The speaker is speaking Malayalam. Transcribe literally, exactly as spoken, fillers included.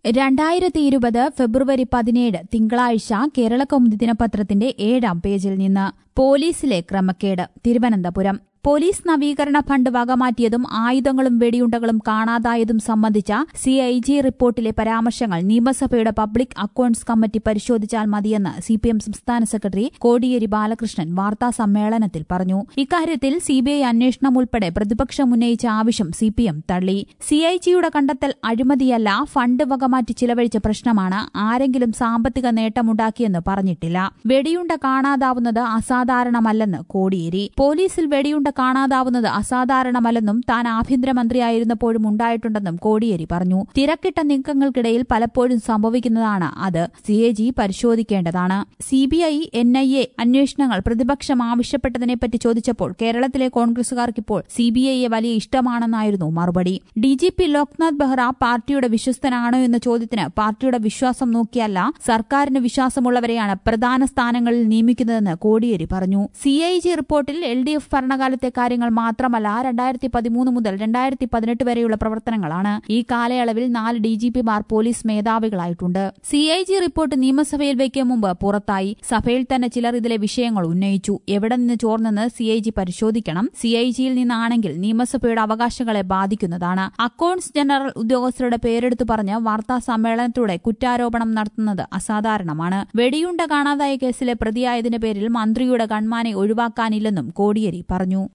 രണ്ടായിരത്തി ഇരുപത് ഫെബ്രുവരി പതിനേഴ് തിങ്കളാഴ്ച കേരളകൗമുദി ദിനപത്രത്തിന്റെ ഏഴാം പേജിൽ നിന്ന് പോലീസിലെ ക്രമക്കേട്. തിരുവനന്തപുരം പോലീസ് നവീകരണ ഫണ്ട് വകമാറ്റിയതും ആയുധങ്ങളും വെടിയുണ്ടകളും കാണാതായതും സംബന്ധിച്ച സി ഐ ജി റിപ്പോർട്ടിലെ പരാമർശങ്ങൾ നിയമസഭയുടെ പബ്ലിക് അക്കൌണ്ട്സ് കമ്മിറ്റി പരിശോധിച്ചാൽ മതിയെന്ന് സിപിഎം സംസ്ഥാന സെക്രട്ടറി കോടിയേരി ബാലകൃഷ്ണൻ വാർത്താസമ്മേളനത്തിൽ പറഞ്ഞു. ഇക്കാര്യത്തിൽ സിബിഐ അന്വേഷണം ഉൾപ്പെടെ പ്രതിപക്ഷം ഉന്നയിച്ച ആവശ്യം സിപിഎം തള്ളി. സി ഐ ജിയുടെ കണ്ടെത്തൽ അഴിമതിയല്ല, ഫണ്ട് വകമാറ്റി ചിലവഴിച്ച പ്രശ്നമാണ്. ആരെങ്കിലും സാമ്പത്തിക നേട്ടമുണ്ടാക്കിയെന്ന് പറഞ്ഞിട്ടില്ല. വെടിയുണ്ട കാണാതാവുന്നത് അസാധാരണമല്ലെന്ന് കോടിയേരി. പോലീസിൽ വെടിയുണ്ട കാണാതാവുന്നത് അസാധാരണമല്ലെന്നും താൻ ആഭ്യന്തരമന്ത്രിയായിരുന്നപ്പോഴും ഉണ്ടായിട്ടുണ്ടെന്നും കോടിയേരി പറഞ്ഞു. തിരക്കിട്ട നീക്കങ്ങൾക്കിടയിൽ പലപ്പോഴും സംഭവിക്കുന്നതാണ് അത്. സി എ ജി പരിശോധിക്കേണ്ടതാണ്. സിബിഐ എൻ ഐ എ അന്വേഷണങ്ങൾ പ്രതിപക്ഷം ആവശ്യപ്പെട്ടതിനെപ്പറ്റി ചോദിച്ചപ്പോൾ കേരളത്തിലെ കോൺഗ്രസുകാർക്കിപ്പോൾ സിബിഐയെ വലിയ ഇഷ്ടമാണെന്നായിരുന്നു മറുപടി. D G P Loknath Behera പാർട്ടിയുടെ വിശ്വസ്തനാണോ എന്ന ചോദ്യത്തിന് പാർട്ടിയുടെ വിശ്വാസം നോക്കിയല്ല, സർക്കാരിന് വിശ്വാസമുള്ളവരെയാണ് പ്രധാന സ്ഥാനങ്ങളിൽ നിയമിക്കുന്നതെന്ന് കോടിയേരി പറഞ്ഞു. സി ഐ ജി റിപ്പോർട്ടിൽ എൽ ഡി എഫ് ഭരണകാലത്തെ കാര്യങ്ങൾ മാത്രമല്ല, രണ്ടായിരത്തി പതിമൂന്ന് മുതൽ രണ്ടായിരത്തി പതിനെട്ട് വരെയുള്ള പ്രവർത്തനങ്ങളാണ്. ഈ കാലയളവിൽ നാല് ഡി ജി പിമാർ പോലീസ് മേധാവികളായിട്ടുണ്ട്. സി ഐ ജി റിപ്പോർട്ട് നിയമസഭയിൽ വയ്ക്കും മുമ്പ് പുറത്തായി. സഭയിൽ തന്നെ ചിലർ ഇതിലെ വിഷയങ്ങൾ ഉന്നയിച്ചു. എവിടെ നിന്ന് ചോർന്നെന്ന് സി ഐ ജി പരിശോധിക്കണം. സി ഐ ജിയിൽ നിന്നാണെങ്കിൽ നിയമസഭയുടെ അവകാശങ്ങളെ ബാധിക്കുന്നതാണ്. അക്കൌണ്ട്സ് ജനറൽ ഉദ്യോഗസ്ഥരുടെ പേരെടുത്തു പറഞ്ഞ് വാർത്താ സമ്മേളനത്തിലൂടെ കുറ്റാരോപണം നടത്തുന്നത് അസാധാരണമാണ്. വെടിയുണ്ട കാണാതായ കേസിലെ പ്രതിയായതിന്റെ പേരിൽ മന്ത്രിയുടെ ഗൺമാനെ ഒഴിവാക്കാനില്ലെന്നും കോടിയേരി പറഞ്ഞു.